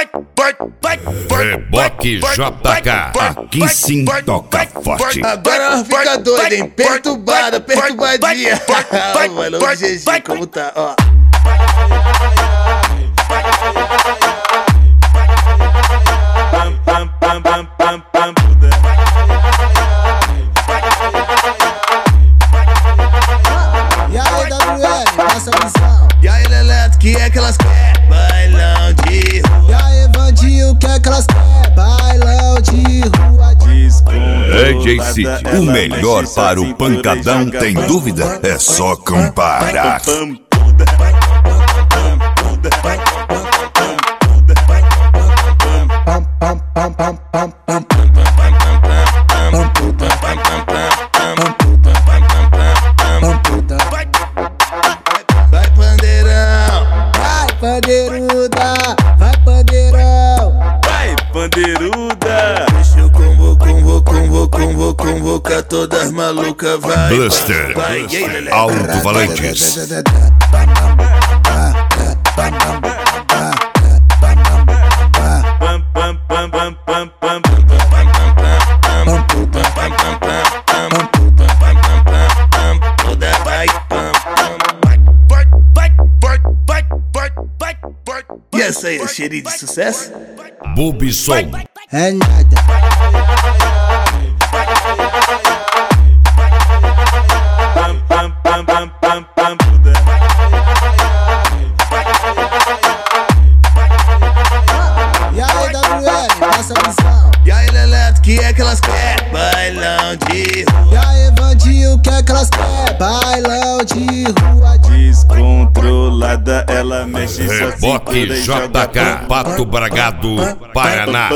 Reboque JK, aqui sim toca forte. Agora ela fica doida, hein? Perturbada, perturbadinha. Mano, o GG como tá, ó. E aí, WL, passa a visão. E aí, Leleto, que é que elas querem? Bailão de rua. E aí, Vandinho, que é que elas querem? Bailão de rua. AJ City, o melhor para o pancadão, tem dúvida? É só comparar. Vai, pandeirão. Vai, pandeiruda, vai, pandeirão. Vai, pandeiruda. Deixa eu convocar todas as malucas, vai. Buster, Vai, e aí, Leleto? Alto Valentes. E essa aí é cheirinho de sucesso? Bubisson, É nada. E aí, WL, passa a visão. E aí, Leleto, que é que elas querem? Bailão de rua. E aí, Vandinho, que é que elas querem? Bailão de rua. Descontrolada, ela mexe só Reboque JK, Pato Bragado, Paraná.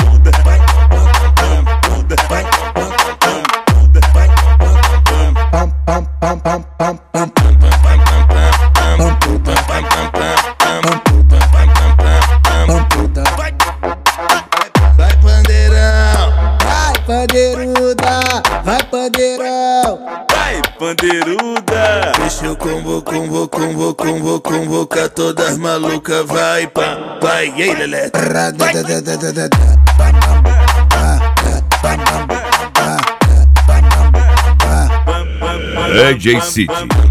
Vai, pandeirão. Vai, pandeiruda, vai, pandeirão. Vai, pandeiruda. Deixa eu convocar todas as malucas, vai, pá, vai, e aí, Leleto? AJ City,